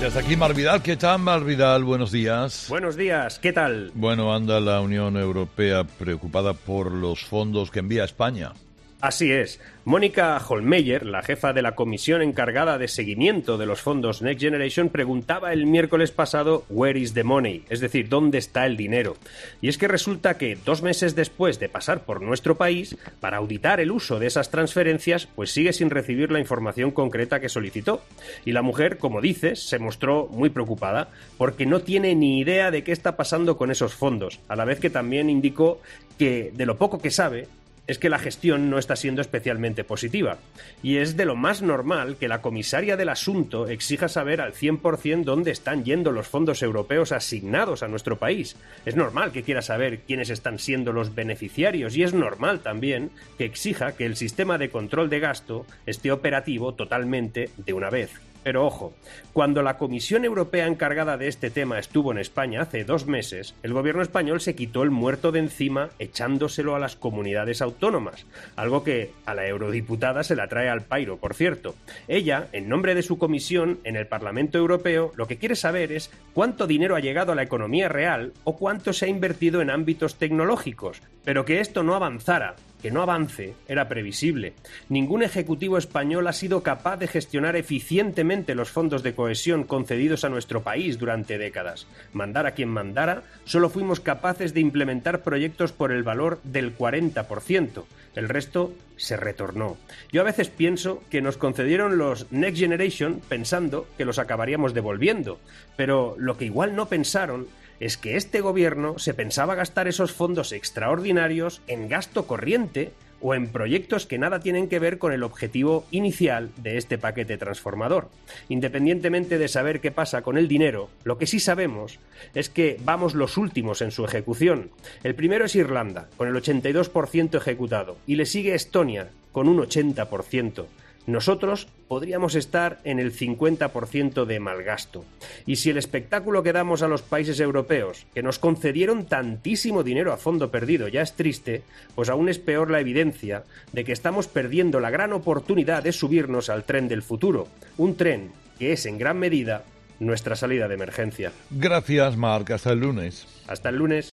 Gracias. Aquí Mar Vidal. ¿Qué tal, Mar Vidal? Buenos días. Buenos días. ¿Qué tal? Bueno, anda la Unión Europea preocupada por los fondos que envía España. Así es. Mónica Hohlmeier, la jefa de la comisión encargada de seguimiento de los fondos Next Generation, preguntaba el miércoles pasado "Where is the money?", es decir, ¿dónde está el dinero? Y es que resulta que 2 meses después de pasar por nuestro país, para auditar el uso de esas transferencias, pues sigue sin recibir la información concreta que solicitó. Y la mujer, como dices, se mostró muy preocupada, porque no tiene ni idea de qué está pasando con esos fondos, a la vez que también indicó que de lo poco que sabe, es que la gestión no está siendo especialmente positiva. Y es de lo más normal que la comisaria del asunto exija saber al 100% dónde están yendo los fondos europeos asignados a nuestro país. Es normal que quiera saber quiénes están siendo los beneficiarios y es normal también que exija que el sistema de control de gasto esté operativo totalmente de una vez. Pero ojo, cuando la Comisión Europea encargada de este tema estuvo en España hace 2 meses, el gobierno español se quitó el muerto de encima echándoselo a las comunidades autónomas, algo que a la eurodiputada se la trae al pairo, por cierto. Ella, en nombre de su comisión en el Parlamento Europeo, lo que quiere saber es cuánto dinero ha llegado a la economía real o cuánto se ha invertido en ámbitos tecnológicos, pero que esto no avanzara. Que no avance era previsible. Ningún ejecutivo español ha sido capaz de gestionar eficientemente los fondos de cohesión concedidos a nuestro país durante décadas. Mandara quien mandara, solo fuimos capaces de implementar proyectos por el valor del 40%. El resto se retornó. Yo a veces pienso que nos concedieron los Next Generation pensando que los acabaríamos devolviendo, pero lo que igual no pensaron es que este gobierno se pensaba gastar esos fondos extraordinarios en gasto corriente o en proyectos que nada tienen que ver con el objetivo inicial de este paquete transformador. Independientemente de saber qué pasa con el dinero, lo que sí sabemos es que vamos los últimos en su ejecución. El primero es Irlanda, con el 82% ejecutado, y le sigue Estonia, con un 80%. Nosotros podríamos estar en el 50% de malgasto. Y si el espectáculo que damos a los países europeos, que nos concedieron tantísimo dinero a fondo perdido, ya es triste, pues aún es peor la evidencia de que estamos perdiendo la gran oportunidad de subirnos al tren del futuro. Un tren que es en gran medida nuestra salida de emergencia. Gracias, Marc. Hasta el lunes. Hasta el lunes.